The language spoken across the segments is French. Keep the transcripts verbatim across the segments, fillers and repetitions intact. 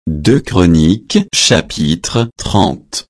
deux Chroniques, chapitre trente.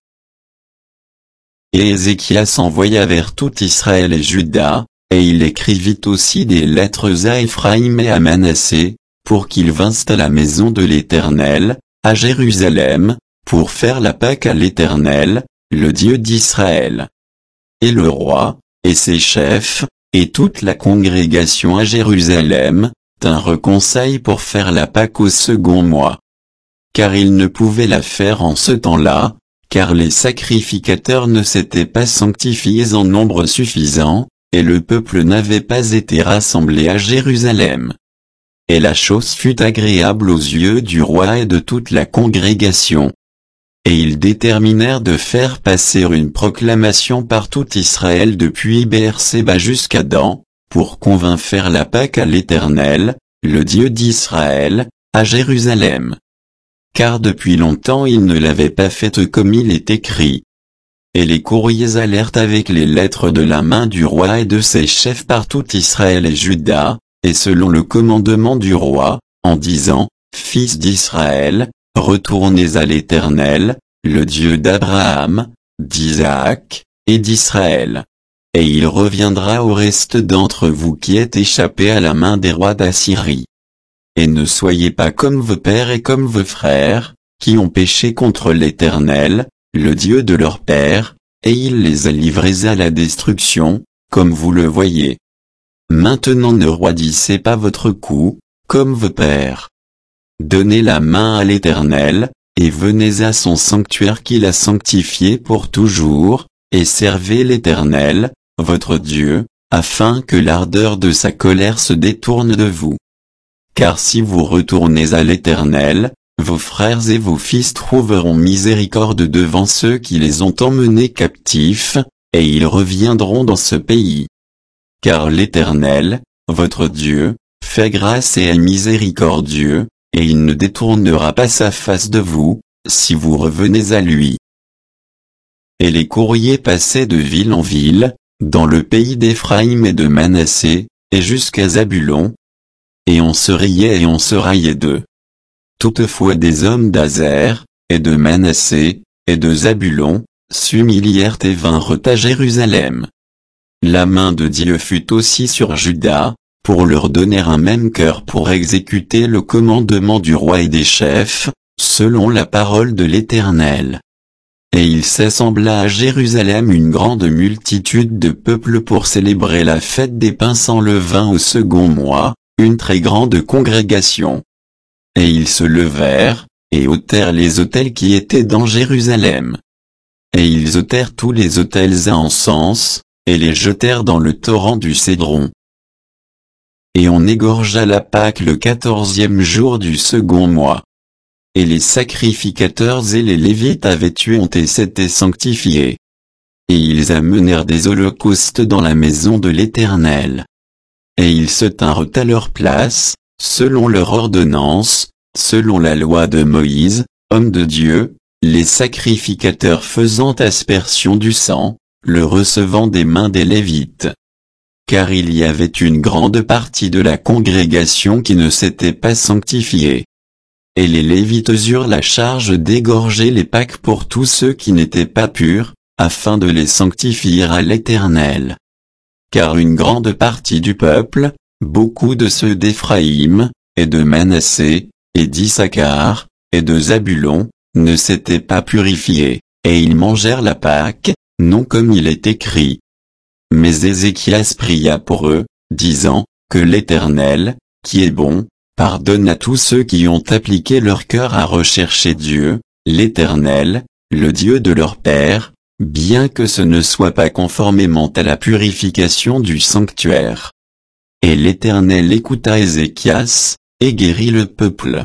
Et Ézéchias envoya vers tout Israël et Juda, et il écrivit aussi des lettres à Éphraïm et à Manassé, pour qu'ils vinssent à la maison de l'Éternel, à Jérusalem, pour faire la Pâque à l'Éternel, le Dieu d'Israël. Et le roi, et ses chefs, et toute la congrégation à Jérusalem, tinrent conseil pour faire la Pâque au second mois. Car ils ne pouvaient la faire en ce temps-là, car les sacrificateurs ne s'étaient pas sanctifiés en nombre suffisant, et le peuple n'avait pas été rassemblé à Jérusalem. Et la chose fut agréable aux yeux du roi et de toute la congrégation. Et ils déterminèrent de faire passer une proclamation par tout Israël depuis Beer-Séba jusqu'à Dan, pour qu'on vînt faire la Pâque à l'Éternel, le Dieu d'Israël, à Jérusalem. Car depuis longtemps ils ne l'avaient pas faite comme il est écrit. Et les courriers allèrent avec les lettres de la main du roi et de ses chefs par tout Israël et Juda, et selon le commandement du roi, en disant, Fils d'Israël, retournez à l'Éternel, le Dieu d'Abraham, d'Isaac, et d'Israël. Et il reviendra au reste d'entre vous qui êtes échappés à la main des rois d'Assyrie. Et ne soyez pas comme vos pères et comme vos frères, qui ont péché contre l'Éternel, le Dieu de leur père, et il les a livrés à la destruction, comme vous le voyez. Maintenant ne roidissez pas votre cou, comme vos pères. Donnez la main à l'Éternel, et venez à son sanctuaire qu'il a sanctifié pour toujours, et servez l'Éternel, votre Dieu, afin que l'ardeur de sa colère se détourne de vous. Car si vous retournez à l'Éternel, vos frères et vos fils trouveront miséricorde devant ceux qui les ont emmenés captifs, et ils reviendront dans ce pays. Car l'Éternel, votre Dieu, fait grâce et est miséricordieux, et il ne détournera pas sa face de vous, si vous revenez à lui. Et les courriers passaient de ville en ville, dans le pays d'Éphraïm et de Manassé, et jusqu'à Zabulon. Et on se riait et on se raillait d'eux. Toutefois des hommes d'Azer, et de Manassé, et de Zabulon, s'humilièrent et vinrent à Jérusalem. La main de Dieu fut aussi sur Juda, pour leur donner un même cœur pour exécuter le commandement du roi et des chefs, selon la parole de l'Éternel. Et il s'assembla à Jérusalem une grande multitude de peuples pour célébrer la fête des pains sans levain au second mois, une très grande congrégation. Et ils se levèrent, et ôtèrent les autels qui étaient dans Jérusalem. Et ils ôtèrent tous les autels à encens, et les jetèrent dans le torrent du Cédron. Et on égorgea la Pâque le quatorzième jour du second mois. Et les sacrificateurs et les Lévites avaient tué et s'étaient sanctifiés. Et ils amenèrent des holocaustes dans la maison de l'Éternel. Et ils se tinrent à leur place, selon leur ordonnance, selon la loi de Moïse, homme de Dieu, les sacrificateurs faisant aspersion du sang, le recevant des mains des Lévites. Car il y avait une grande partie de la congrégation qui ne s'était pas sanctifiée. Et les Lévites eurent la charge d'égorger les Pâques pour tous ceux qui n'étaient pas purs, afin de les sanctifier à l'Éternel. Car une grande partie du peuple, beaucoup de ceux d'Éphraïm, et de Manassé, et d'Issachar, et de Zabulon, ne s'étaient pas purifiés, et ils mangèrent la Pâque, non comme il est écrit. Mais Ézéchias pria pour eux, disant, que l'Éternel, qui est bon, pardonne à tous ceux qui ont appliqué leur cœur à rechercher Dieu, l'Éternel, le Dieu de leur père, bien que ce ne soit pas conformément à la purification du sanctuaire. Et l'Éternel écouta Ézéchias, et guérit le peuple.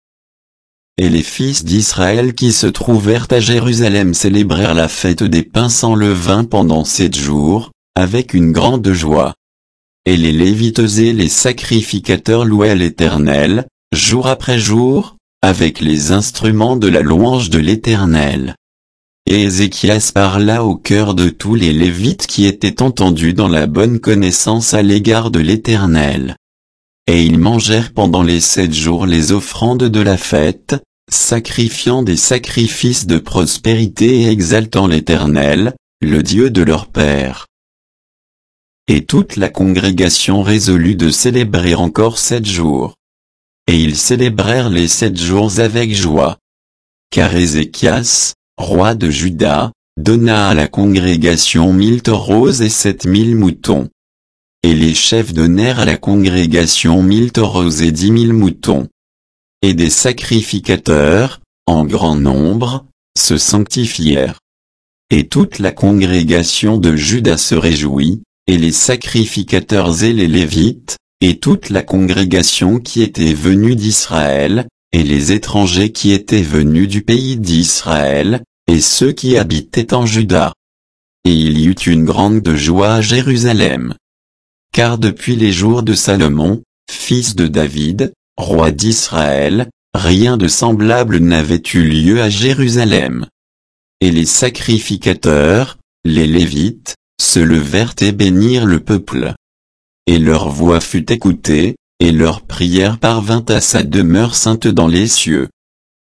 Et les fils d'Israël qui se trouvèrent à Jérusalem célébrèrent la fête des pains sans levain pendant sept jours, avec une grande joie. Et les Lévites et les sacrificateurs louaient l'Éternel, jour après jour, avec les instruments de la louange de l'Éternel. Et Ézéchias parla au cœur de tous les Lévites qui étaient entendus dans la bonne connaissance à l'égard de l'Éternel. Et ils mangèrent pendant les sept jours les offrandes de la fête, sacrifiant des sacrifices de prospérité et exaltant l'Éternel, le Dieu de leur père. Et toute la congrégation résolut de célébrer encore sept jours. Et ils célébrèrent les sept jours avec joie. Car Ézéchias, roi de Juda, donna à la congrégation mille taureaux et sept mille moutons. Et les chefs donnèrent à la congrégation mille taureaux et dix mille moutons. Et des sacrificateurs, en grand nombre, se sanctifièrent. Et toute la congrégation de Juda se réjouit, et les sacrificateurs et les Lévites, et toute la congrégation qui était venue d'Israël, et les étrangers qui étaient venus du pays d'Israël, et ceux qui habitaient en Juda. Et il y eut une grande joie à Jérusalem. Car depuis les jours de Salomon, fils de David, roi d'Israël, rien de semblable n'avait eu lieu à Jérusalem. Et les sacrificateurs, les Lévites, se levèrent et bénirent le peuple. Et leur voix fut écoutée, et leur prière parvint à sa demeure sainte dans les cieux.